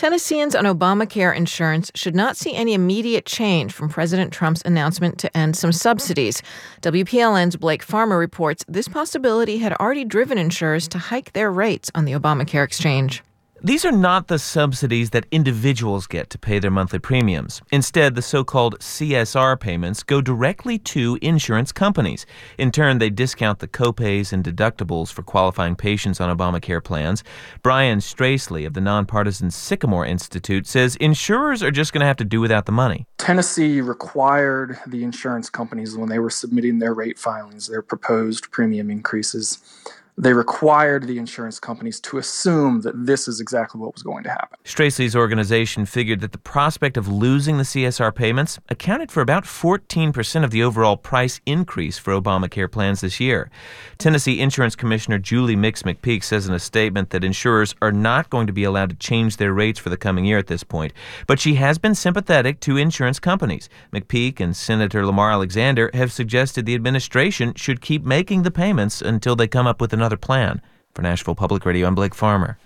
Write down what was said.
Tennesseans on Obamacare insurance should not see any immediate change from President Trump's announcement to end some subsidies. WPLN's Blake Farmer reports this possibility had already driven insurers to hike their rates on the Obamacare exchange. These are not the subsidies that individuals get to pay their monthly premiums. Instead, the so-called CSR payments go directly to insurance companies. In turn, they discount the copays and deductibles for qualifying patients on Obamacare plans. Brian Stracely of the nonpartisan Sycamore Institute says insurers are just going to have to do without the money. Tennessee required the insurance companies, when they were submitting their rate filings, their proposed premium increases, they required the insurance companies to assume that this is exactly what was going to happen. Stracely's organization figured that the prospect of losing the CSR payments accounted for about 14% of the overall price increase for Obamacare plans this year. Tennessee Insurance Commissioner Julie Mix McPeak says in a statement that insurers are not going to be allowed to change their rates for the coming year at this point, but she has been sympathetic to insurance companies. McPeak and Senator Lamar Alexander have suggested the administration should keep making the payments until they come up with another plan. For Nashville Public Radio, I'm Blake Farmer.